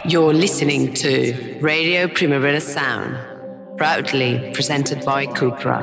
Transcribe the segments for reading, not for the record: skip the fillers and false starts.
You're listening to Radio Primavera Sound, proudly presented by Cupra.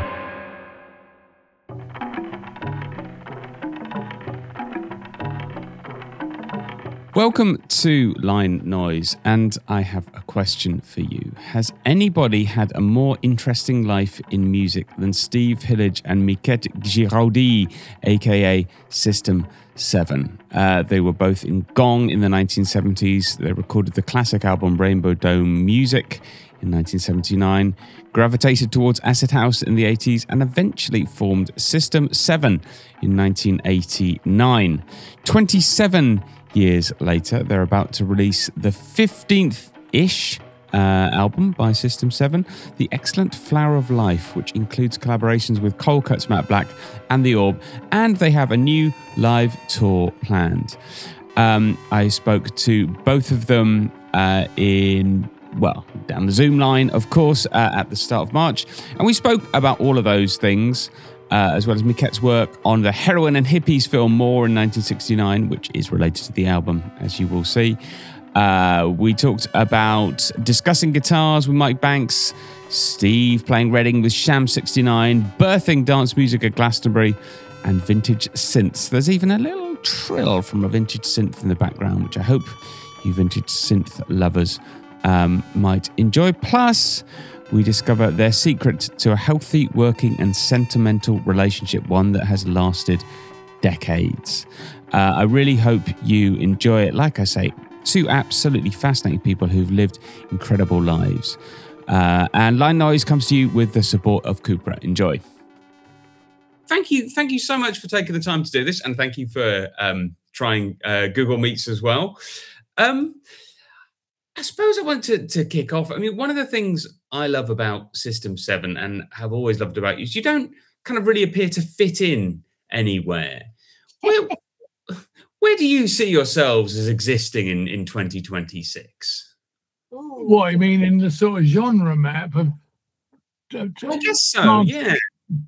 Welcome to Line Noise, and I have a question for you. Has anybody had a more interesting life in music than Steve Hillage and Miquette Giraudy, aka System 7? They were both in Gong in the 1970s. They recorded the classic album Rainbow Dome Music in 1979, gravitated towards acid house in the 80s, and eventually formed System 7 in 1989. 27 years later, they're about to release the 15th-ish album by System 7, The Excellent Flower of Life, which includes collaborations with Cold Cuts, Matt Black and The Orb, and they have a new live tour planned. I spoke to both of them down the Zoom line, of course, at the start of March, and we spoke about all of those things, as well as Miquette's work on the Heroin and Hippies film More in 1969, which is related to the album, as you will see. We talked about discussing guitars with Mike Banks, Steve playing Reading with Sham 69, birthing dance music at Glastonbury, and vintage synths. There's even a little trill from a vintage synth in the background, which I hope you vintage synth lovers might enjoy. Plus, we discover their secret to a healthy, working and sentimental relationship, one that has lasted decades. I really hope you enjoy it. Like I say, two absolutely fascinating people who've lived incredible lives. And Line Noise comes to you with the support of Cupra. Enjoy. Thank you so much for taking the time to do this, and thank you for trying Google Meets as well. I suppose I want to kick off. I mean, one of the things I love about System 7 and have always loved about you is you don't kind of really appear to fit in anywhere. Where do you see yourselves as existing in 2026? What, I mean, in the sort of genre map of... I guess so, yeah.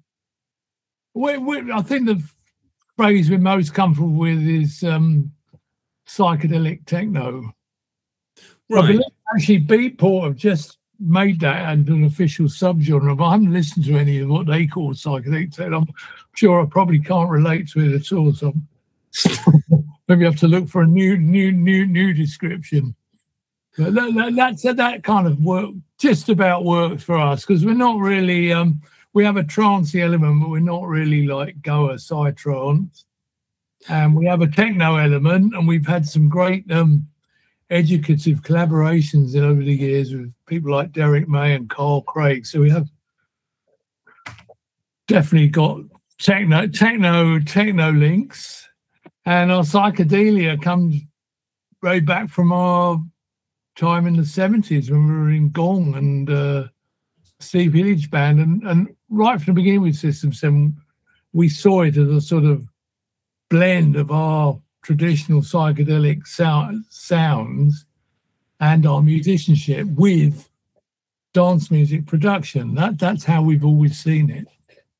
I think the phrase we're most comfortable with is psychedelic techno. Right. I believe actually Beatport have just made that into an official subgenre, but I haven't listened to any of what they call psychedelic techno. I'm sure I probably can't relate to it at all, so maybe I have to look for a new description. But that kind of work just about works for us, because we're not really we have a trancey element, but we're not really like Goa psytrance, and we have a techno element, and we've had some great educative collaborations over the years with people like Derek May and Carl Craig. So we have definitely got techno links, and our psychedelia comes right back from our time in the 70s when we were in Gong and Steve Hillage band, and right from the beginning with System 7, we saw it as a sort of blend of our traditional psychedelic sounds and our musicianship with dance music production. That's how we've always seen it.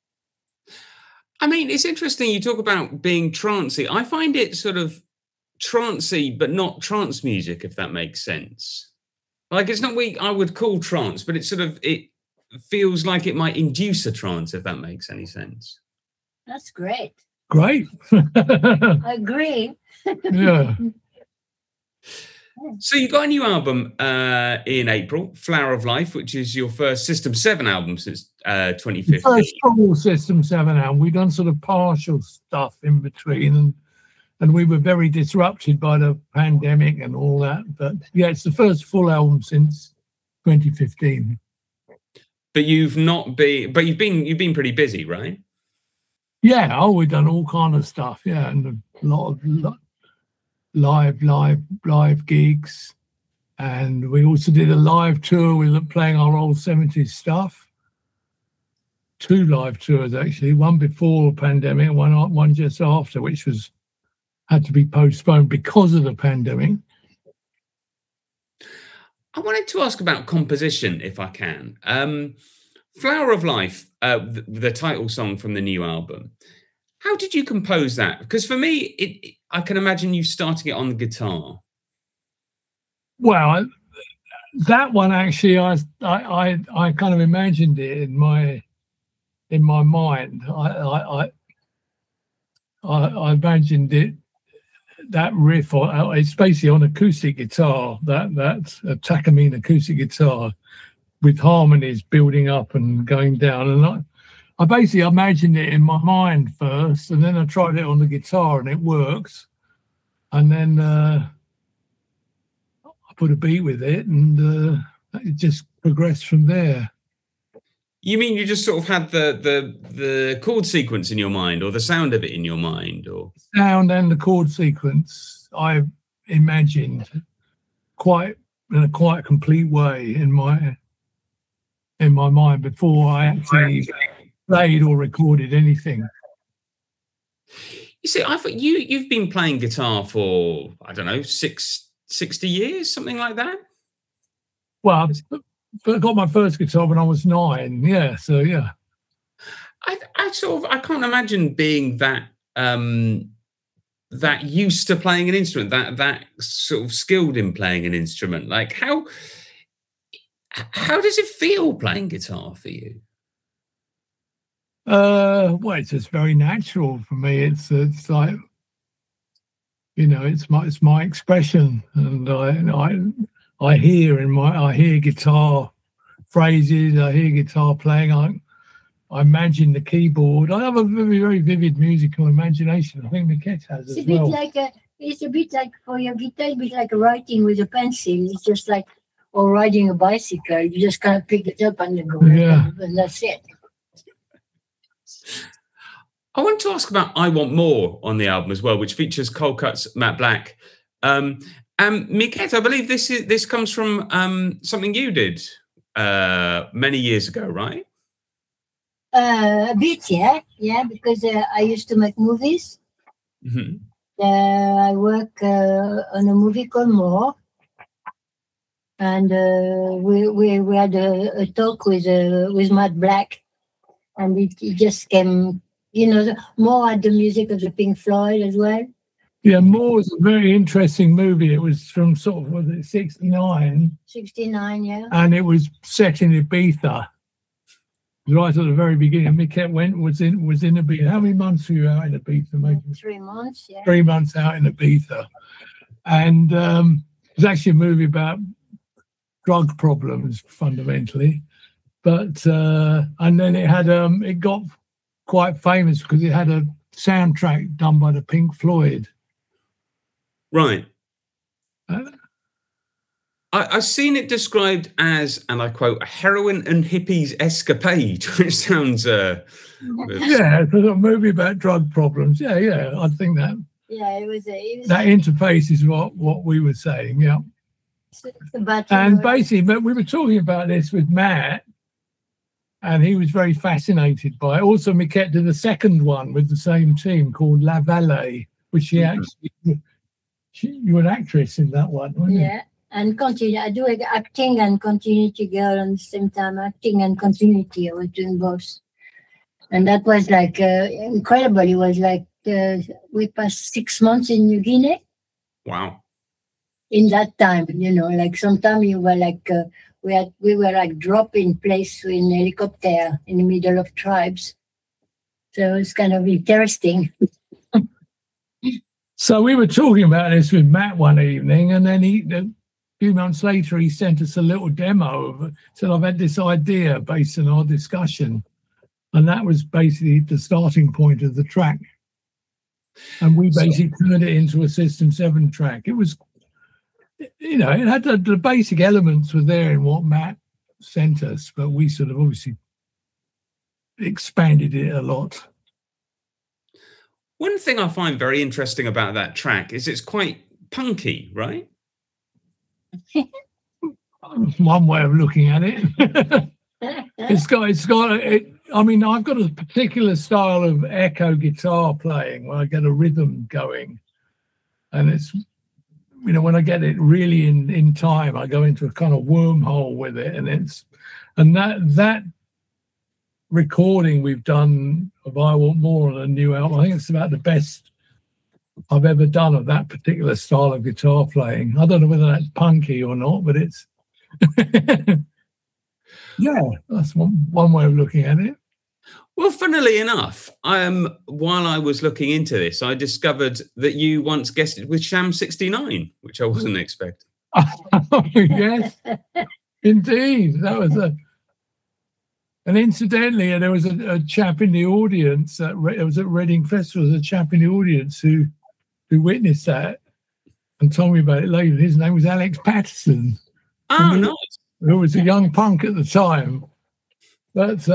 I mean, it's interesting you talk about being trancey. I find it sort of trancey, but not trance music, if that makes sense. Like, it's not what I would call trance, but it feels like it might induce a trance, if that makes any sense. That's great. Great. Agree. Yeah. So you got a new album in April, Flower of Life, which is your first System 7 album since 2015. First full System 7 album. We've done sort of partial stuff in between, and we were very disrupted by the pandemic and all that. But yeah, it's the first full album since 2015. But you've been pretty busy, right? Yeah, we've done all kind of stuff. Yeah, and a lot of live gigs, and we also did a live tour with playing our old 70s stuff. 2 live tours actually, one before the pandemic, one just after, which had to be postponed because of the pandemic. I wanted to ask about composition, if I can. Flower of Life, the title song from the new album. How did you compose that? Because for me, I can imagine you starting it on the guitar. Well, that one actually, I kind of imagined it in my mind. I imagined it, that riff. It's basically on acoustic guitar. That's a Takamine acoustic guitar with harmonies building up and going down. And I basically imagined it in my mind first, and then I tried it on the guitar, and it works. And then I put a beat with it, and it just progressed from there. You mean you just sort of had the chord sequence in your mind, or the sound of it in your mind, or sound and the chord sequence I imagined in a quite complete way in my mind before I actually played or recorded anything. You see, I thought you've been playing guitar for, I don't know, 60 years, something like that. Well, I got my first guitar when I was 9. Yeah, so yeah. I can't imagine being that that used to playing an instrument, that sort of skilled in playing an instrument. Like how does it feel playing guitar for you? Well, it's just very natural for me. It's like, it's my expression, and I hear guitar phrases, I hear guitar playing. I imagine the keyboard. I have a very, very vivid musical imagination. I think Miquette has as well. It's a bit like for your guitar, it's a bit like writing with a pencil. It's just like, or riding a bicycle. You just kind of pick it up and then go, and that's it. I want to ask about I Want More on the album as well, which features Coldcut's Matt Black. Miquette, I believe this comes from something you did many years ago, right? A bit, yeah, because I used to make movies. Mm-hmm. I work on a movie called More, and we had a talk with Matt Black, and it just came. More had the music of the Pink Floyd as well. Yeah, More was a very interesting movie. It was from sort of, was it 69? 69, yeah. And it was set in Ibiza. Right at the very beginning. Miquette was in Ibiza. How many months were you out in Ibiza? 3 months, yeah. 3 months out in Ibiza. And it was actually a movie about drug problems, fundamentally. But, and then it got quite famous because it had a soundtrack done by the Pink Floyd. Right. I've seen it described as, and I quote, a heroin and hippies escapade, which sounds... yeah, it's a movie about drug problems. Yeah, I think that... Yeah, it was that interface is what we were saying, yeah. And basically, but we were talking about this with Matt, and he was very fascinated by it. Also, Miquette did a second one with the same team called La Vallée, which she actually... You were an actress in that one, weren't you? Yeah, and I do acting and Continuity Girl at the same time. Acting and continuity, I was doing both. And that was like incredible. It was like we passed 6 months in New Guinea. Wow. In that time, like sometimes you were like, we were like dropped in place in helicopter in the middle of tribes. So it was kind of interesting. So we were talking about this with Matt one evening, and then a few months later, he sent us a little demo said, I've had this idea based on our discussion. And that was basically the starting point of the track. And we basically turned it into a System 7 track. It was, it had the basic elements were there in what Matt sent us, but we sort of obviously expanded it a lot. One thing I find very interesting about that track is it's quite punky, right? One way of looking at it. I've got a particular style of echo guitar playing where I get a rhythm going. And it's, when I get it really in time, I go into a kind of wormhole with it. And that recording we've done of I Want More on a new album, I think it's about the best I've ever done of that particular style of guitar playing. I don't know whether that's punky or not, but it's yeah, that's one way of looking at it. Well, funnily enough, while I was looking into this, I discovered that you once guested with Sham 69, which I wasn't expecting. Yes, indeed. That was and incidentally, there was a chap in the audience. It was at Reading Festival. There was a chap in the audience who witnessed that and told me about it later. His name was Alex Patterson. Oh, nice. Who was a young punk at the time. But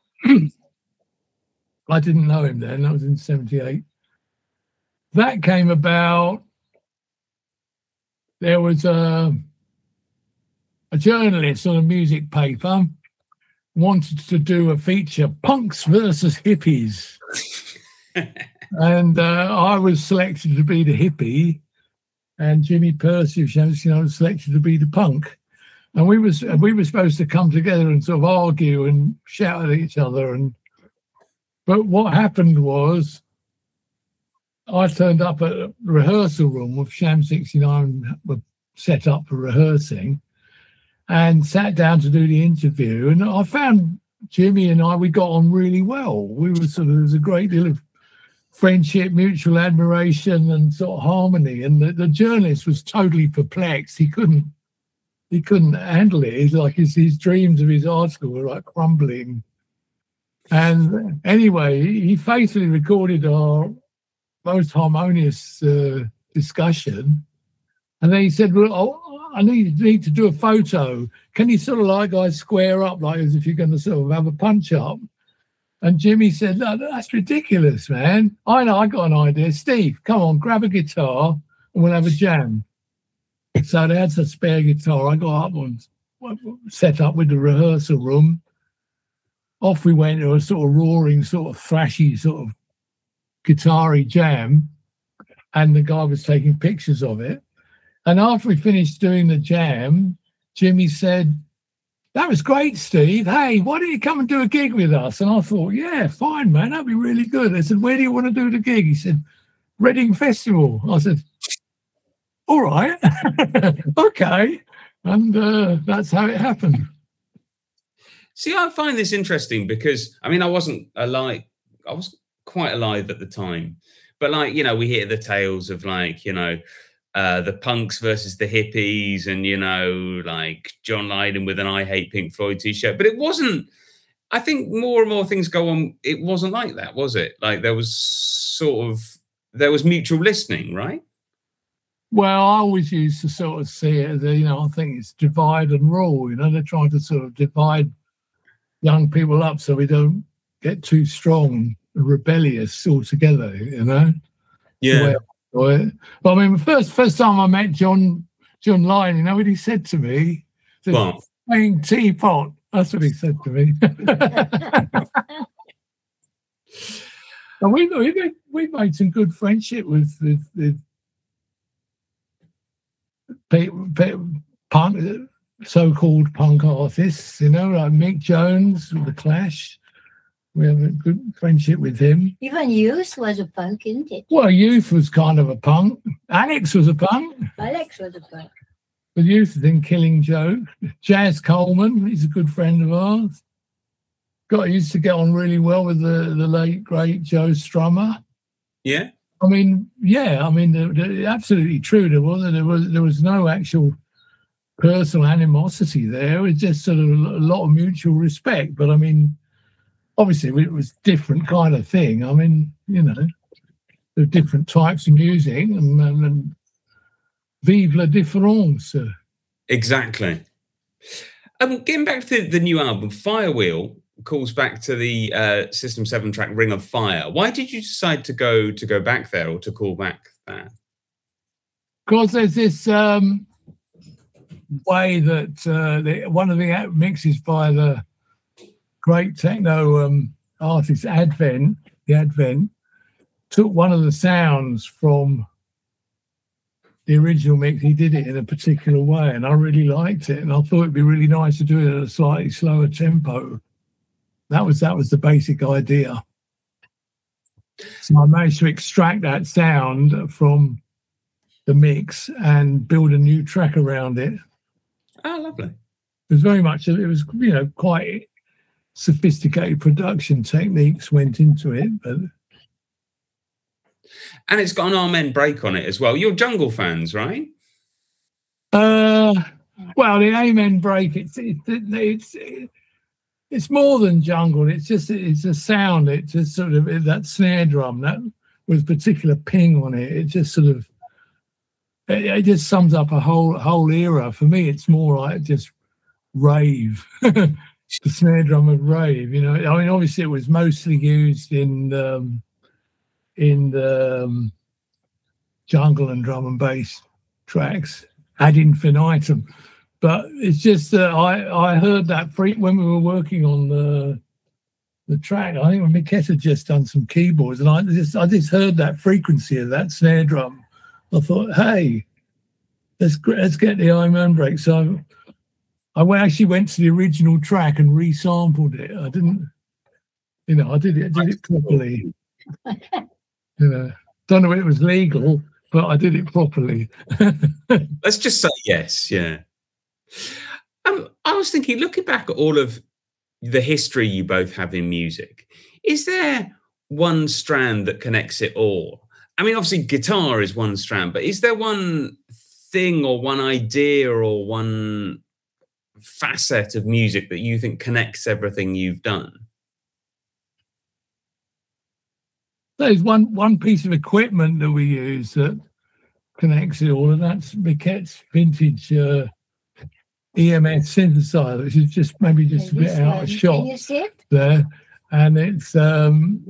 I didn't know him then. That was in 78. That came about. There was a journalist on a music paper wanted to do a feature, punks versus hippies. And I was selected to be the hippie, and Jimmy Percy of Sham 69 was selected to be the punk. And we were supposed to come together and sort of argue and shout at each other. But what happened was I turned up at a rehearsal room with Sham 69 were set up for rehearsing, and sat down to do the interview. And I found Jimmy and we got on really well. We were there was a great deal of friendship, mutual admiration, and sort of harmony. And the journalist was totally perplexed. He couldn't handle it. He's like his dreams of his article were like crumbling. And anyway, he faithfully recorded our most harmonious discussion. And then he said, well, I need to do a photo. Can you sort of like guys square up like as if you're going to sort of have a punch up? And Jimmy said, no, that's ridiculous, man. I know, I got an idea. Steve, come on, grab a guitar and we'll have a jam. So they had a spare guitar. I got up and set up with the rehearsal room. Off we went to a sort of roaring, sort of thrashy, sort of guitar-y jam. And the guy was taking pictures of it. And after we finished doing the jam, Jimmy said, that was great, Steve. Hey, why don't you come and do a gig with us? And I thought, yeah, fine, man. That'd be really good. I said, where do you want to do the gig? He said, Reading Festival. I said, all right. Okay. And that's how it happened. See, I find this interesting because, I mean, I was quite alive at the time. But like, you know, we hear the tales of like, you know, the punks versus the hippies and, you know, like John Lydon with an I Hate Pink Floyd t-shirt. But it wasn't, I think more and more things go on. It wasn't like that, was it? Like there was mutual listening, right? Well, I always used to sort of see it as, you know, I think it's divide and rule. You know, they're trying to sort of divide young people up so we don't get too strong and rebellious altogether, you know? Yeah. But I mean, the first time I met John Lydon, you know what he said to me? He said, playing teapot. That's what he said to me. And we made some good friendship with punk, so-called punk artists, you know, like Mick Jones with The Clash. We have a good friendship with him. Even Youth was a punk, isn't it? Well, Youth was kind of a punk. Alex was a punk. Alex was a punk. The Youth is in Killing Joke. Jazz Coleman, he's a good friend of ours. Used to get on really well with the late, great Joe Strummer. Yeah? I mean, absolutely true. There was no actual personal animosity there. It was just sort of a lot of mutual respect. But, I mean, obviously, it was different kind of thing. I mean, you know, there are different types of music and vive la différence. Exactly. Getting back to the new album, Firewheel calls back to the System 7 track Ring of Fire. Why did you decide to go back there or to call back that? Because there's this way that one of the mixes by the great techno artist Advent took one of the sounds from the original mix. He did it in a particular way, and I really liked it. And I thought it'd be really nice to do it at a slightly slower tempo. That was the basic idea. So I managed to extract that sound from the mix and build a new track around it. Oh, lovely. It was very much, it was, quite sophisticated production techniques went into it. But and it's got an Amen break on it as well. You're Jungle fans, right? Well, the Amen break, it's more than Jungle. It's a sound. It's just sort of that snare drum that with particular ping on it. It just sort of it just sums up a whole era. For me, it's more like just rave. The snare drum of rave. I mean, obviously it was mostly used in the jungle and drum and bass tracks ad infinitum. But it's just that I heard that when we were working on the track. I think when Miquette had just done some keyboards, and I just heard that frequency of that snare drum. I thought, hey, let's get the Amen break. So I actually went to the original track and resampled it. I didn't, I did it properly. Don't know if it was legal, but I did it properly. Let's just say yes, yeah. I was thinking, looking back at all of the history you both have in music, is there one strand that connects it all? I mean, obviously guitar is one strand, but is there one thing or one idea or one facet of music that you think connects everything you've done? There's one piece of equipment that we use that connects it all, and that's Miquette's vintage EMS synthesizer, which is just a bit out of shot. Can you see it? There, and it's There.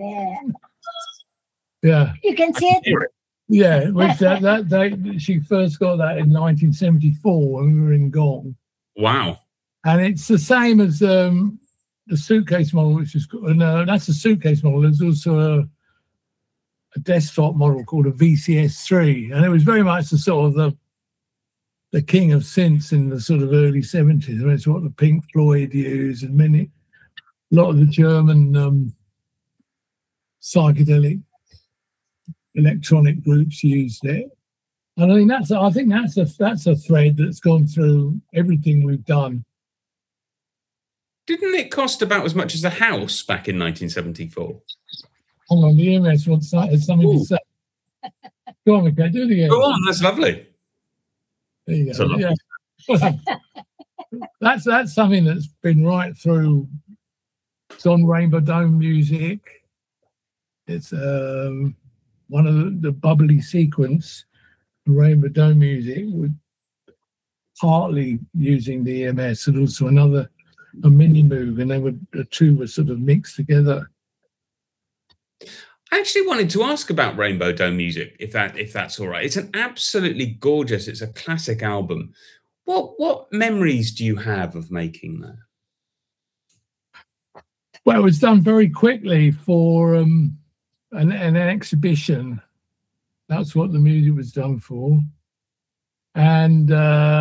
yeah. You can see it? Yeah, which that date, she first got that in 1974 when we were in Gong. Wow. And it's the same as the suitcase model, which is no, that's a suitcase model. There's also a desktop model called a VCS3, and it was very much the sort of the king of synths in the sort of early 70s. I mean, it's what the Pink Floyd used, and a lot of the German psychedelic electronic groups used it. And I think that's a thread that's gone through everything we've done. Didn't it cost about as much as a house back in 1974? Hang on, the EMS wants something to say. Go on, okay, do it again. Go on, that's lovely. There you go. Yeah. That's something that's been right through. It's on Rainbow Dome music. It's one of the bubbly sequence, Rainbow Dome music, with partly using the EMS, and also a mini moog, and the two were sort of mixed together. I actually wanted to ask about Rainbow Dome music, if that's all right. It's an absolutely gorgeous. It's a classic album. What memories do you have of making that? Well, it was done very quickly for an exhibition. That's what the music was done for, and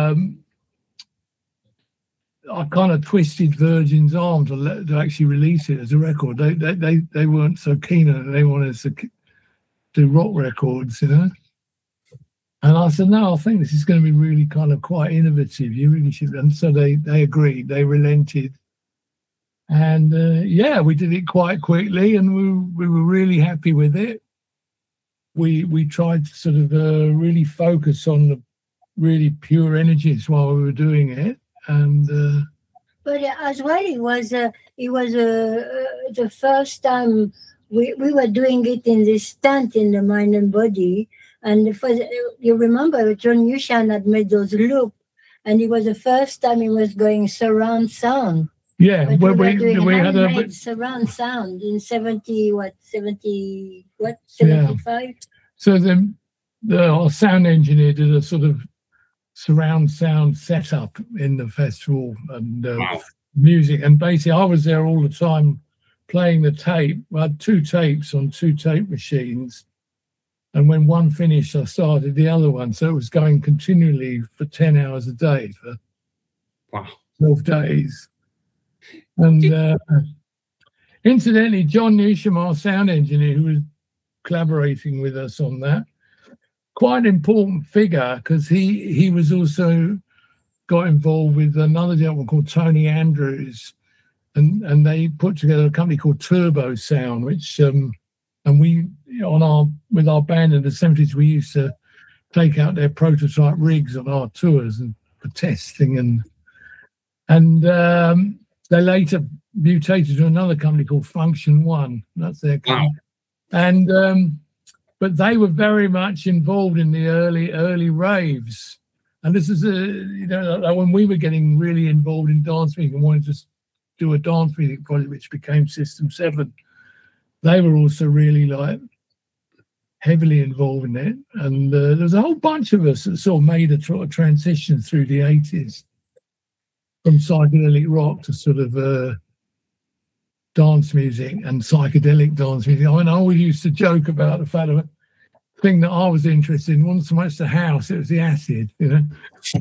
I kind of twisted Virgin's arm to actually release it as a record. They weren't so keen on it. They wanted us to do rock records, And I said, no, I think this is going to be really kind of quite innovative. You really should. And so they agreed. They relented. And we did it quite quickly, and we were really happy with it. We tried to sort of really focus on the really pure energies while we were doing it. And but as well, it was the first time we were doing it in this tent in the Mind and Body, and you remember John Hushan had made those loops, and it was the first time he was going surround sound. Yeah, but we had a surround sound in 75. Yeah. So then our sound engineer did a sort of surround sound setup in the festival and music, and basically I was there all the time playing the tape. I had 2 tapes on 2 tape machines, and when one finished I started the other one, so it was going continually for 10 hours a day for 12 days. And incidentally, John Newsham, our sound engineer, who was collaborating with us on that. Quite an important figure, because he was also got involved with another gentleman called Tony Andrews, and they put together a company called Turbo Sound, which and we with our band in the 70s, we used to take out their prototype rigs on our tours and for testing, and they later mutated to another company called Function One. That's their company. Wow. And but they were very much involved in the early raves. And this is like when we were getting really involved in dance music and wanted to do a dance music project, which became System 7. They were also really like heavily involved in it. And there was a whole bunch of us that sort of made a transition through the 80s from psychedelic rock to sort of dance music and psychedelic dance music. I mean, I always used to joke about the fact of a thing that I was interested in wasn't so much the house, it was the acid, you know.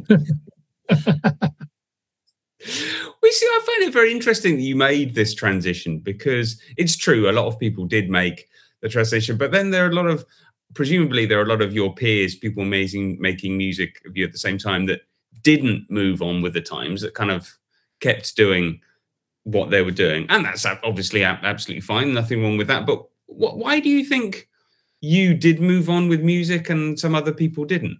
We see, I find it very interesting that you made this transition, because it's true, a lot of people did make the transition, but then presumably there are a lot of your peers, people making music of you at the same time, that didn't move on with the times, that kind of kept doing what they were doing. And that's obviously absolutely fine, nothing wrong with that. But why do you think you did move on with music and some other people didn't?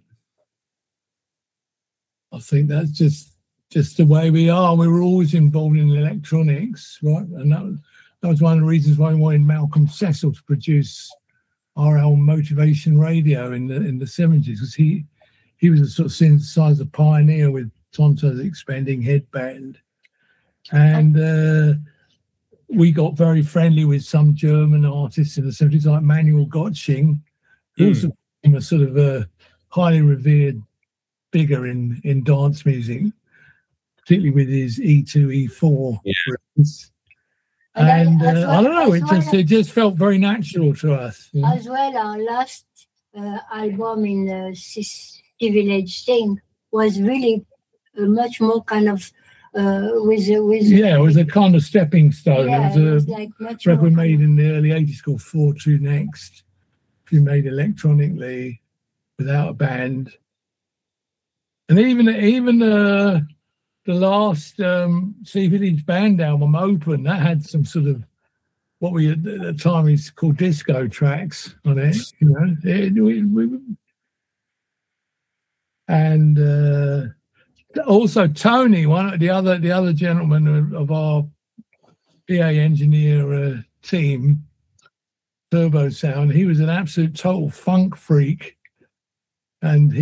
I think that's just the way we are. We were always involved in electronics, right? And that was one of the reasons why we wanted Malcolm Cecil to produce our album Motivation Radio in the 70s, because he was a sort of synthesizer pioneer with Tonto's Expanding Headband. And we got very friendly with some German artists in the 70s, like Manuel Gottsing, who also became a sort of a highly revered figure in dance music, particularly with his E2, E4 rhythms. And I don't know, it just felt very natural to us. You know? As well, our last album in City Village thing was really much more kind of with it was a kind of stepping stone. Yeah, it was a record we made in the early 80s called 4-2 Next. We made electronically without a band. And even the last City Village band album, Open, that had some sort of what we at the time we called disco tracks on it, you know. And also Tony, the other gentleman of our PA engineer team, Turbo Sound, he was an absolute total funk freak, and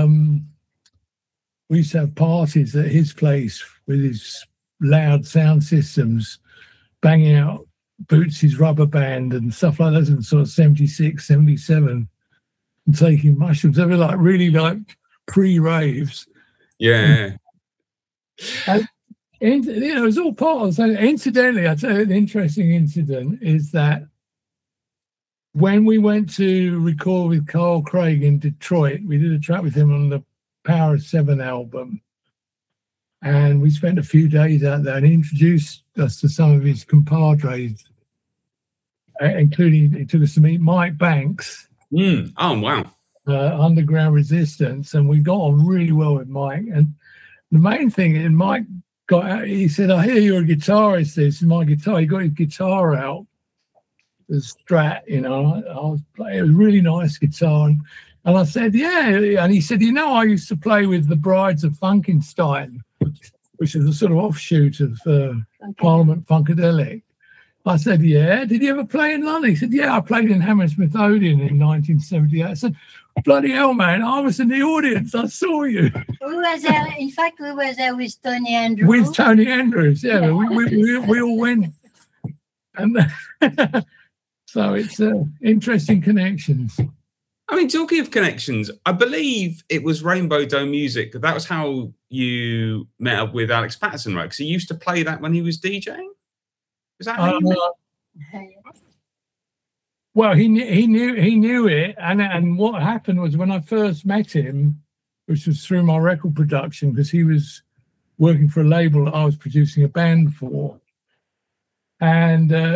we used to have parties at his place with his loud sound systems, banging out Bootsy's Rubber Band and stuff like that in sort of 76, 77, and taking mushrooms. They were like really like pre-raves. Yeah. And, you know, it was all part of it. Incidentally, I'll tell you an interesting incident is that when we went to record with Carl Craig in Detroit, we did a track with him on the Power of 7 album. And we spent a few days out there, and he introduced us to some of his compadres, including he took us to meet Mike Banks. Oh, wow. Underground Resistance, and we got on really well with Mike. And the main thing, and Mike got out, he said, "I hear you're a guitarist. This is my guitar." He got his guitar out, the Strat, you know. I was playing, it was a really nice guitar. And I said, "Yeah." And he said, "You know, I used to play with the Brides of Funkenstein, which is a sort of offshoot of Parliament Funkadelic." I said, "Yeah. Did you ever play in London?" He said, "Yeah, I played in Hammersmith Odeon in 1978. I said, "Bloody hell, man, I was in the audience. I saw you." We were there. In fact, we were there with Tony Andrews. With Tony Andrews, yeah. We all went. And so it's interesting connections. I mean, talking of connections, I believe it was Rainbow Dome Music. That was how you met up with Alex Patterson, right? Because he used to play that when he was DJing. Is that how you met? Well, he knew it, and what happened was when I first met him, which was through my record production, because he was working for a label that I was producing a band for, and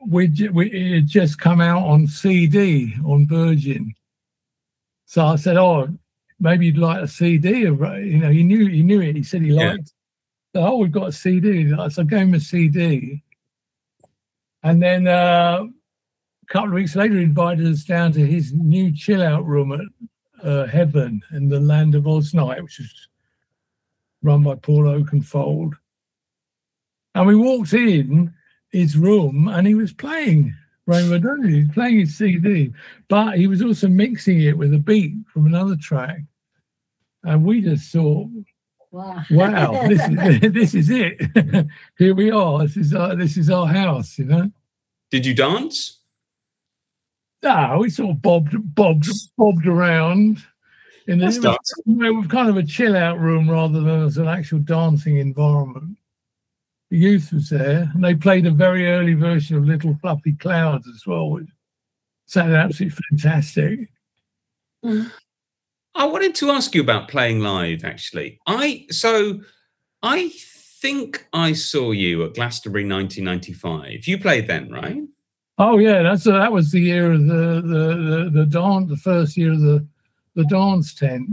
it had just come out on CD on Virgin. So I said, "Oh, maybe you'd like a CD." He knew it. He said he liked it. So, "Oh, we've got a CD." So I gave him a CD. And then a couple of weeks later, he invited us down to his new chill-out room at Heaven in the Land of Oz Night, which is run by Paul Oakenfold. And we walked in his room, and he was playing Rainbow Daisy. He was playing his CD, but he was also mixing it with a beat from another track. And we just thought, wow, this is it. Here we are. This is our house, you know. Did you dance? No, we sort of bobbed around. It was kind of a chill out room rather than as an actual dancing environment. The youth was there, and they played a very early version of Little Fluffy Clouds as well, which sounded absolutely fantastic. I wanted to ask you about playing live, actually. I think I saw you at Glastonbury 1995. You played then, right? Oh yeah, that was the year of the dance, the first year of the dance tent.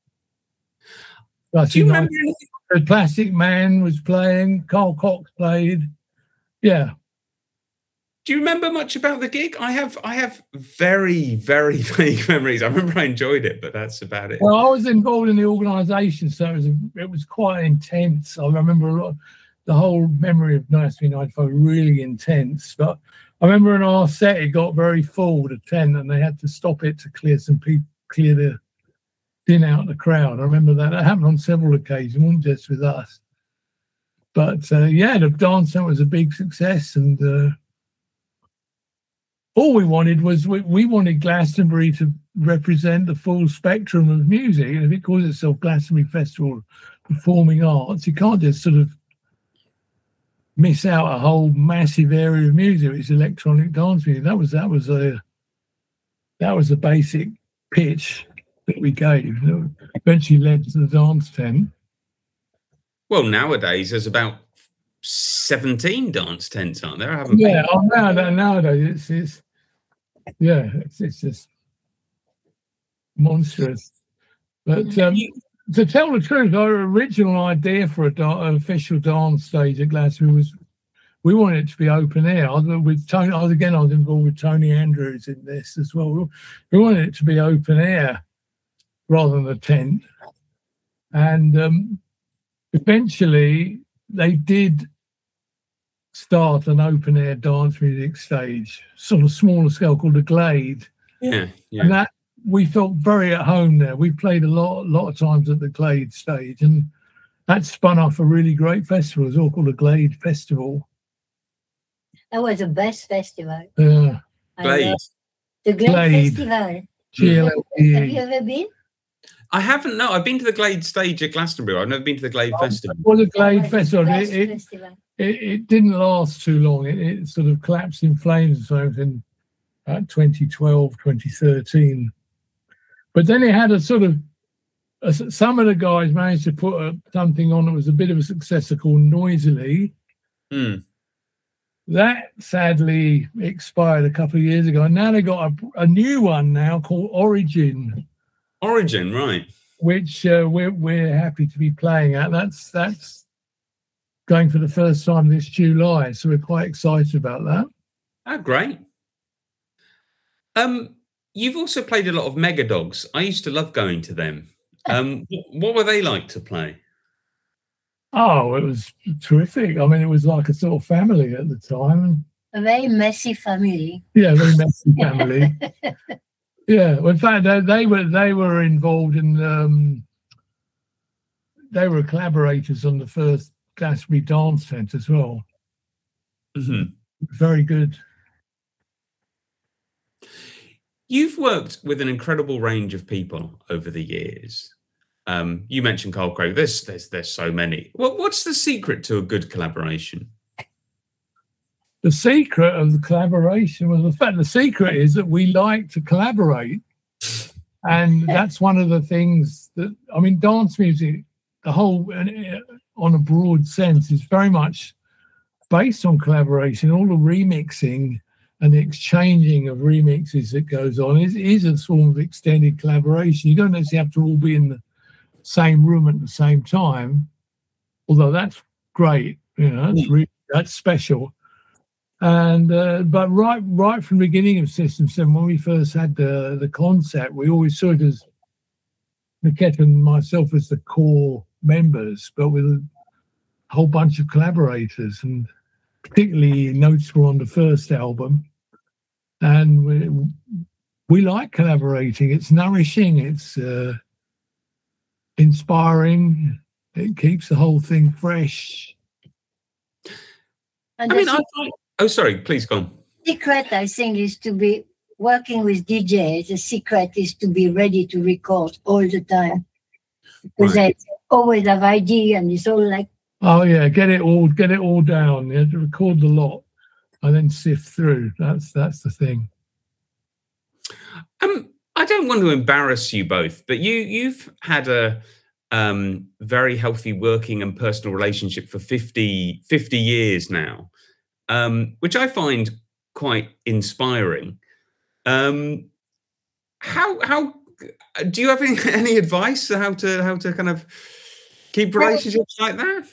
Do you remember anything? The Plastic Man was playing. Carl Cox played. Yeah. Do you remember much about the gig? I have very, very vague memories. I remember I enjoyed it, but that's about it. Well, I was involved in the organisation, so it was quite intense. I remember a lot. The whole memory of 1995 really intense. But I remember in our set it got very full, the tent, and they had to stop it to clear some people, clear the thin out the crowd. I remember that. It happened on several occasions, wasn't just with us. But the dance tent was a big success, and all we wanted was we wanted Glastonbury to represent the full spectrum of music. And if it calls itself Glastonbury Festival of Performing Arts, you can't just sort of miss out a whole massive area of music. It's electronic dance music. That was a basic pitch that we gave. That eventually led to the dance tent. Well, nowadays there's about 17 dance tents, aren't there? Nowadays it's just monstrous. But to tell the truth, our original idea for an official dance stage at Glastonbury was we wanted it to be open air. I was involved with Tony Andrews in this as well. We wanted it to be open air rather than a tent. And eventually they did start an open air dance music stage, sort of smaller scale, called the Glade. Yeah. And that we felt very at home there. We played a lot of times at the Glade stage, and that spun off a really great festival. It was all called the Glade Festival. That was the best festival. Yeah. Glade. The Glade Festival. GLADE. Have you ever been? I haven't. No, I've been to the Glade stage at Glastonbury. I've never been to the Glade Festival. Well, the Glade Festival. Festival. It didn't last too long. It sort of collapsed in flames in 2012, 2013. But then it had a sort of, some of the guys managed to put something on that was a bit of a successor called Noisily. That sadly expired a couple of years ago. And now they got a new one now called Origin. Origin, right. Which we're happy to be playing at. That's going for the first time this July. So we're quite excited about that. Oh, great. You've also played a lot of Mega Dogs. I used to love going to them. What were they like to play? Oh, it was terrific. I mean, it was like a sort of family at the time. A very messy family. Yeah, very messy family. Yeah, well, in fact, they were involved in. They were collaborators on the first Glastonbury Dance Tent as well. Mm-hmm. Very good. You've worked with an incredible range of people over the years. You mentioned Carl Craig. There's so many. What's the secret to a good collaboration? The secret of the collaboration was the secret is that we like to collaborate. And that's one of the things that, I mean, dance music, the whole, on a broad sense, is very much based on collaboration. All the remixing and the exchanging of remixes that goes on is a sort of extended collaboration. You don't necessarily have to all be in the same room at the same time, although that's great. That's special. And but right from the beginning of System 7, when we first had the concept, we always saw it as Miquette and myself as the core members, but with a whole bunch of collaborators, and particularly noticeable on the first album. And we like collaborating. It's nourishing. It's inspiring. It keeps the whole thing fresh. And Oh, sorry, please go on. Secret, I think, is to be working with DJs. The secret is to be ready to record all the time, because they always have idea, and it's all like, oh yeah, get it all down. You have to record the lot and then sift through. That's the thing. I don't want to embarrass you both, but you've had a very healthy working and personal relationship for 50 years now, which I find quite inspiring. How do you have any advice how to kind of keep relationships like that?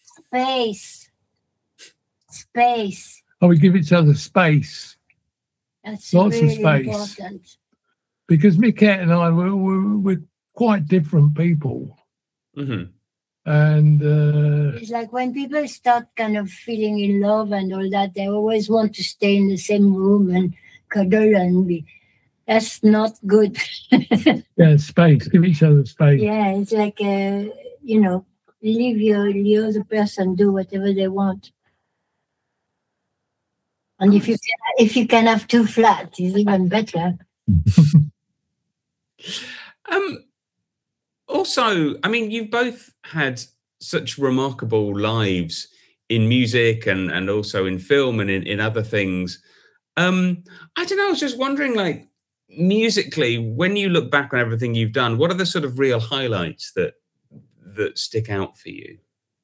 Space. Oh, we give each other space. That's Lots really of space. important. Because Miquette and I, we're quite different people. Mm-hmm. And it's like when people start kind of feeling in love and all that, they always want to stay in the same room and cuddle and be. That's not good. Yeah, space. Give each other space. Yeah, it's like, leave the other person do whatever they want. And if you can have two flats, it's even better. Also, I mean, you've both had such remarkable lives in music and also in film and in other things. I don't know, I was just wondering, like, musically, when you look back on everything you've done, what are the sort of real highlights that stick out for you?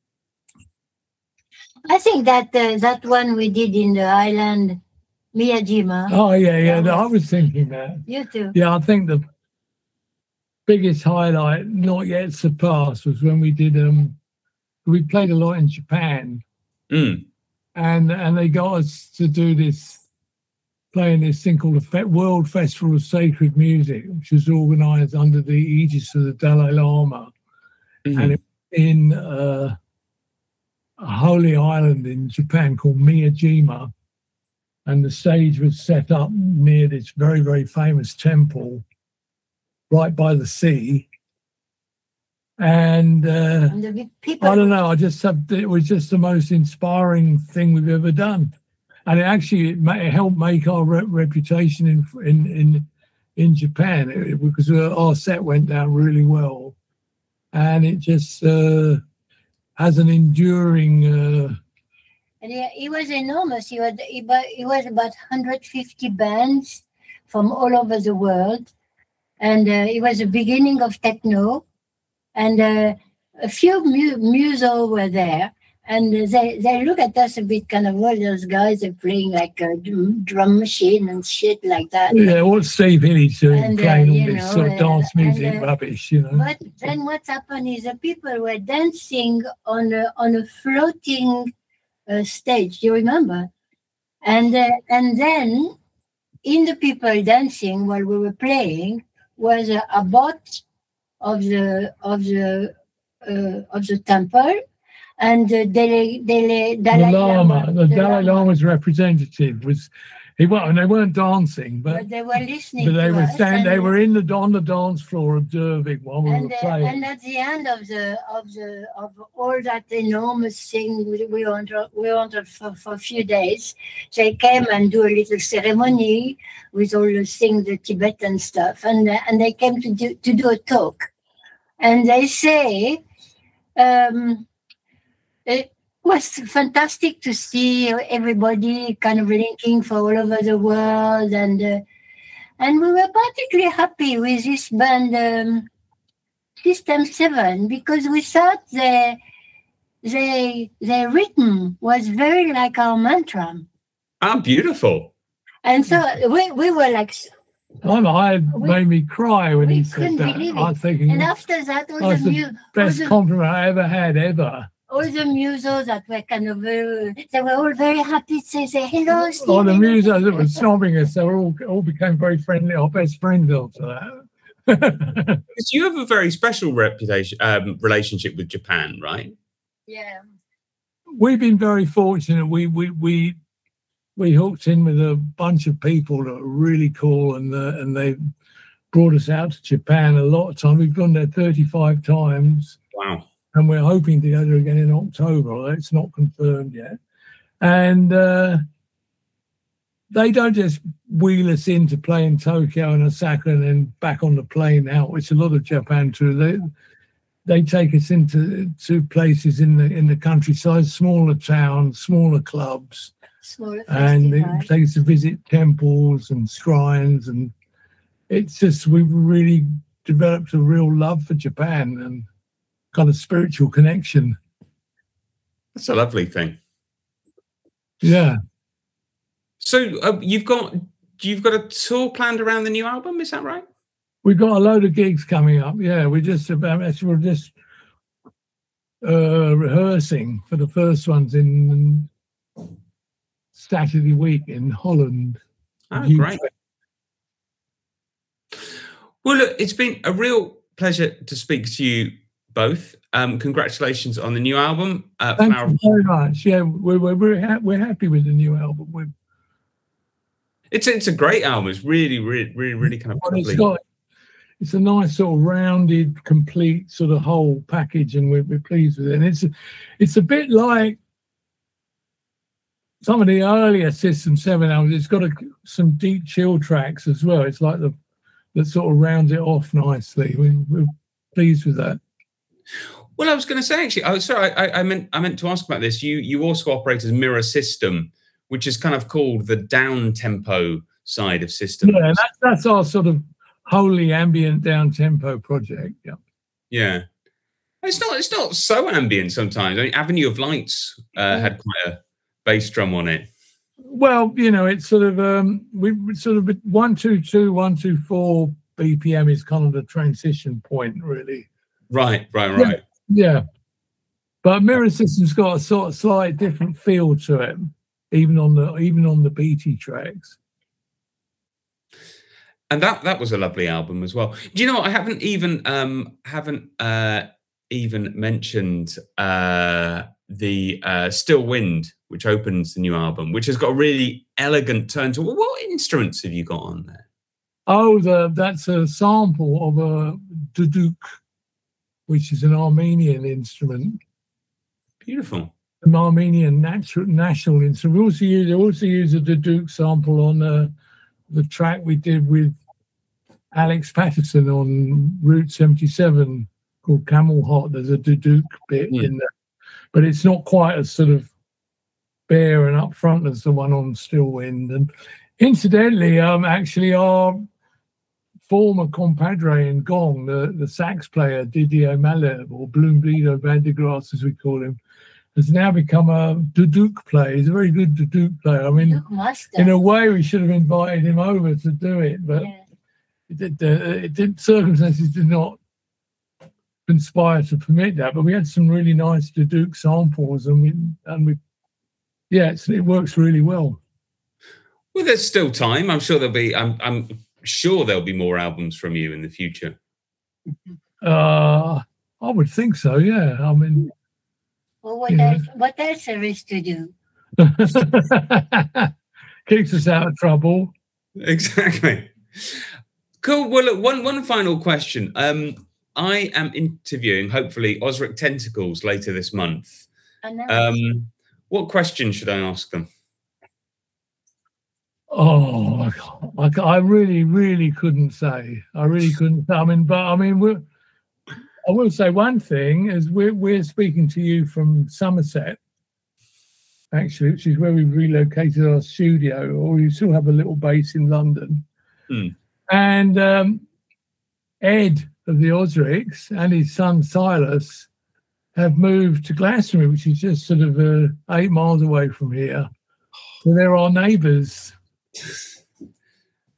I think that that one we did in the island, Miyajima. Oh, yeah. I was thinking that. You too. Yeah, I think the biggest highlight, not yet surpassed, was when we did, we played a lot in Japan. Mm. And they got us to do playing this thing called the World Festival of Sacred Music, which was organised under the aegis of the Dalai Lama. Mm-hmm. And it was in a holy island in Japan called Miyajima. And the stage was set up near this very, very famous temple right by the sea. And the people, I don't know, it was just the most inspiring thing we've ever done. And it helped make our reputation in Japan, because our set went down really well. And it just has an enduring... And it was enormous. It was about 150 bands from all over the world. And it was the beginning of techno. And a few musos were there. And they look at us a bit kind of, well, those guys are playing like a drum machine and shit like that. Yeah, what's Steve Hillage doing, playing all this sort of dance music rubbish, But then what's happened is the people were dancing on a floating stage, you remember? And then in the people dancing while we were playing was a bot of the temple. And the Dalai Lama. The Dalai Lama's representative was, and they weren't dancing, but they were listening. But they were standing. They were on the dance floor observing while we were playing. And at the end of all that enormous thing we wanted for a few days, they came and do a little ceremony with all the Tibetan stuff, and they came to do a talk, and they say. It was fantastic to see everybody kind of linking for all over the world, and we were particularly happy with this band System 7 because we thought their rhythm was very like our mantra. Ah, beautiful. And so we were like, I made me cry when he said that. I was thinking, and after that, all that's the best compliment I ever had, ever. All the musos that were kind of they were all very happy to say hello, Steve. All the musos that were snobbing us, they were all became very friendly, our best friends after that. Because you have a very special relationship with Japan, right? Yeah. We've been very fortunate. We hooked in with a bunch of people that were really cool, and they brought us out to Japan a lot of time. We've gone there 35 times. Wow. And we're hoping to go there again in October, although it's not confirmed yet. And they don't just wheel us in to play in Tokyo and Osaka and then back on the plane out, which a lot of Japan do. They take us into places in the countryside, smaller towns, smaller clubs, and they take us to visit temples and shrines. And it's just, we've really developed a real love for Japan and kind of spiritual connection. That's a lovely thing. Yeah. So you've got a tour planned around the new album, is that right? We've got a load of gigs coming up. Yeah, we're just rehearsing for the first ones in Saturday week in Holland. Oh, great. Well, look, it's been a real pleasure to speak to you both. Congratulations on the new album. Thank you very much. Yeah, we're happy with the new album. It's a great album. It's really kind of lovely. It's a nice sort of rounded, complete sort of whole package, and we're pleased with it. And it's a bit like some of the earlier System 7 albums. It's got some deep chill tracks as well. It's like that sort of rounds it off nicely. We're pleased with that. Well, I was going to say, actually, I meant to ask about this. You also operate as Mirror System, which is kind of called the down tempo side of System. Yeah, that's our sort of wholly ambient down tempo project. Yeah. Yeah. It's not so ambient sometimes. I mean, Avenue of Lights had quite a bass drum on it. Well, it's sort of 122, 124 BPM is kind of the transition point, really. Right. Yeah. But Mirror System's got a sort of slight different feel to it, even on the beaty tracks. And that was a lovely album as well. Do you know what? I haven't even mentioned the Still Wind, which opens the new album, which has got a really elegant turn to. What instruments have you got on there? Oh, that's a sample of a duduk, which is an Armenian instrument. Beautiful. An Armenian national instrument. We also use a duduk sample on the track we did with Alex Patterson on Route 77 called Camel Hot. There's a duduk bit in there, but it's not quite as sort of bare and upfront as the one on Still Wind. And incidentally, actually our former compadre in Gong, the sax player Didier Malherbe, or Bloomblido van der Grass as we call him, has now become a duduk player. He's a very good duduk player. I mean, in a way, we should have invited him over to do it, but circumstances did not conspire to permit that. But we had some really nice duduk samples, it works really well. Well, there's still time. I'm sure I'm sure there'll be more albums from you in the future. I would think so. Yeah. I mean. Well, what else there is to do? Keeps us out of trouble. Exactly. Cool. Well, look, one final question. I am interviewing, hopefully, Ozric Tentacles later this month. What question should I ask them? Oh, I really, really couldn't say. I will say one thing is we're speaking to you from Somerset, actually, which is where we've relocated our studio, or we still have a little base in London. And Ed of the Ozrics and his son Silas have moved to Glastonbury, which is just sort of 8 miles away from here. So they're our neighbours.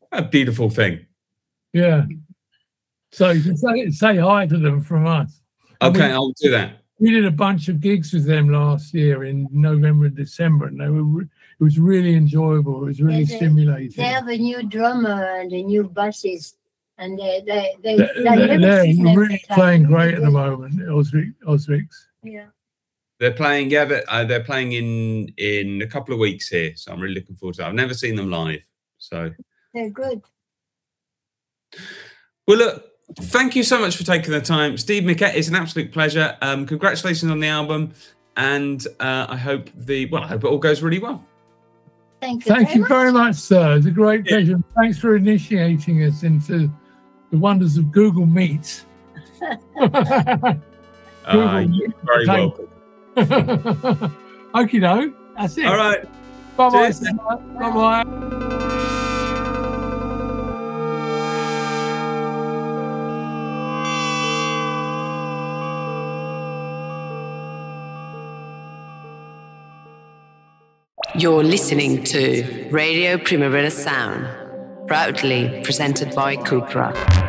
A beautiful thing. Yeah. So you can say hi to them from us. Okay, I'll do that. We did a bunch of gigs with them last year in November and December, and it was really enjoyable. It was really stimulating. They have a new drummer and a new bassist, and they're really playing great at the moment. Osrix. Yeah. They're playing. Yeah, they're playing in a couple of weeks here, so I'm really looking forward to it. I've never seen them live, so they're good. Well, look. Thank you so much for taking the time. Steve Miquette, it's an absolute pleasure. Congratulations on the album. And I hope it all goes really well. Thank you. Thank you very much, sir. It's a great pleasure. Thanks for initiating us into the wonders of Google Meet. You're very welcome. Okie doke. That's it. All right. Bye-bye. Bye-bye. You're listening to Radio Primavera Sound, proudly presented by Cupra.